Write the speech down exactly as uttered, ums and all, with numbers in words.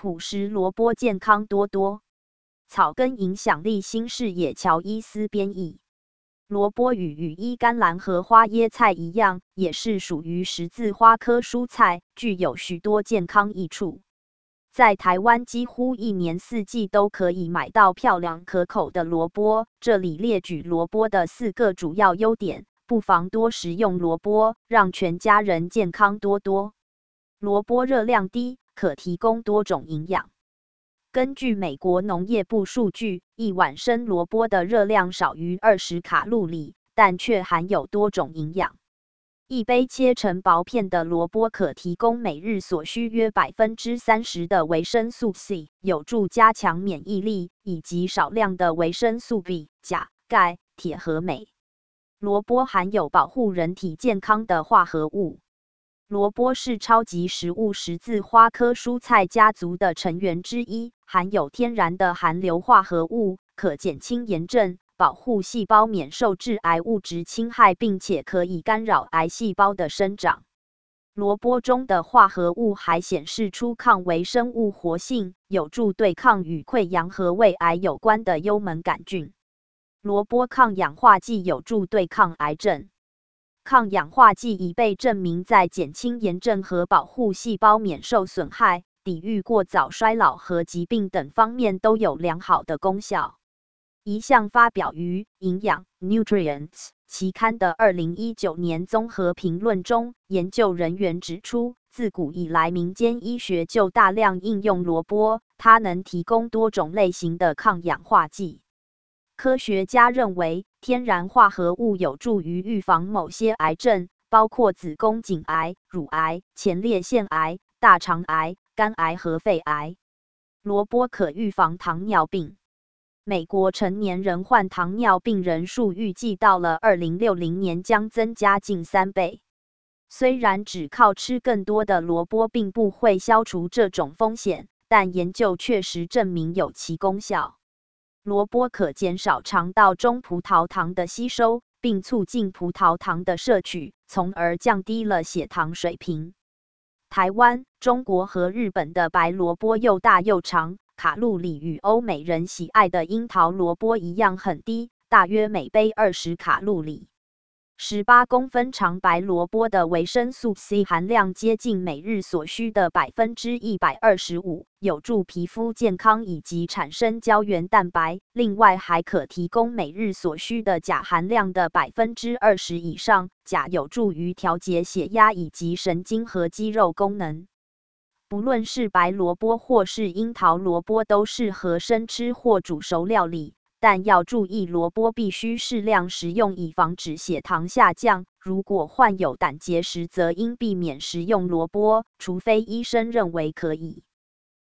朴实萝卜健康多多。草根影响力新视野乔伊斯编译。萝卜与羽衣甘蓝和花椰菜一样，也是属于十字花科蔬菜，具有许多健康益处。在台湾几乎一年四季都可以买到漂亮可口的萝卜。这里列举萝卜的四个主要优点，不妨多食用萝卜，让全家人健康多多。萝卜热量低，可提供多种营养。根据美国农业部数据，一碗生萝卜的热量少于二十卡路里，但却含有多种营养。一杯切成薄片的萝卜可提供每日所需约 百分之三十 的维生素 C， 有助加强免疫力，以及少量的维生素 B、钾、钙、铁和镁。萝卜含有保护人体健康的化合物。萝卜是超级食物十字花科蔬菜家族的成员之一，含有天然的含硫化合物，可减轻炎症，保护细胞免受致癌物质侵害，并且可以干扰癌细胞的生长。萝卜中的化合物还显示出抗微生物活性，有助对抗与溃疡和胃癌有关的幽门杆菌。萝卜抗氧化剂有助对抗癌症。抗氧化剂已被证明在减轻炎症和保护细胞免受损害、抵御过早衰老和疾病等方面都有良好的功效。一项发表于《营养 Nutrients》期刊的二零一九年综合评论中，研究人员指出，自古以来民间医学就大量应用萝卜，它能提供多种类型的抗氧化剂。科学家认为，天然化合物有助于预防某些癌症，包括子宫颈癌、乳癌、前列腺癌、大肠癌、肝癌和肺癌。萝卜可预防糖尿病。美国成年人患糖尿病人数预计到了二零六零年将增加近三倍。虽然只靠吃更多的萝卜并不会消除这种风险，但研究确实证明有其功效。萝卜可减少肠道中葡萄糖的吸收，并促进葡萄糖的摄取，从而降低了血糖水平。台湾、中国和日本的白萝卜又大又长，卡路里与欧美人喜爱的樱桃萝卜一样很低，大约每杯二十卡路里。十八公分长白萝卜的维生素 C 含量接近每日所需的 百分之一百二十五，有助皮肤健康以及产生胶原蛋白。另外还可提供每日所需的钾含量的 百分之二十 以上，钾有助于调节血压以及神经和肌肉功能。不论是白萝卜或是樱桃萝卜都适合生吃或煮熟料理。但要注意，萝卜必须适量食用，以防止血糖下降。如果患有胆结石，则应避免食用萝卜，除非医生认为可以。